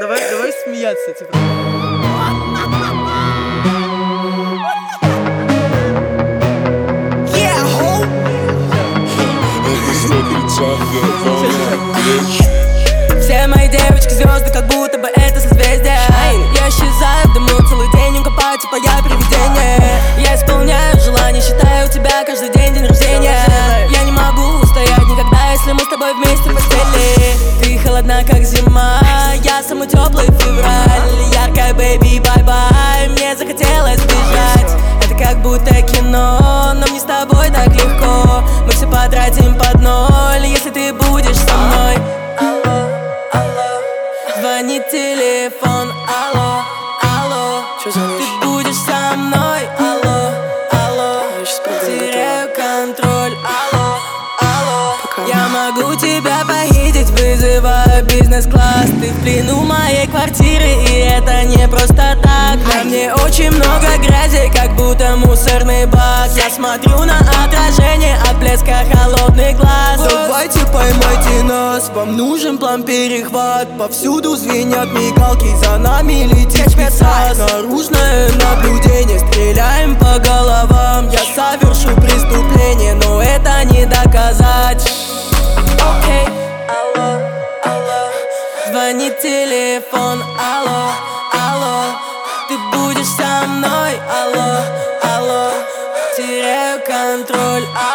давай смеяться, типа. Все мои девочки звезды, как будто бы это созвездие. Я исчезаю в дыму целый день, он копает, типа я привидение. Я исполняю желание, считаю у тебя каждый день день рождения. Я не могу устоять никогда, если мы с тобой вместе в постели. Ты холодна, как зима, я самый теплый февраль. Яркая, бэйби, бай-бай, мне захотелось бежать. Это как будто кино, но мне с тобой так легко. Мы все потратим под ноль, если ты будешь со мной. Звонит телефон, алло, алло. Ты будешь со мной, алло, алло. Теряю контроль, алло, алло. Я могу тебя похитить, вызываю бизнес-класс. Ты в плену моей квартиры, и это не просто так. На мне очень много грязи, как будто мусорный бак. Я смотрю на отражение от блеска холодных глаз. Давайте поймайте нас, вам нужен план-перехват. Повсюду звенят мигалки, за нами летит спецназ. Наружное наблюдение, стреляем по головам. Я совершу преступление, но это не доказать. Окей, алло, алло. Звонит телефон, алло, алло. Ты будешь со мной, алло, алло. Теряю контроль, алло.